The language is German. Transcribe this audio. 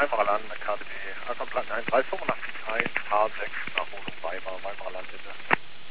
Weimarer Land, KDW, Ackerplan 1385, H6 nach Wohnung Weimar, Weimarer Land, bitte.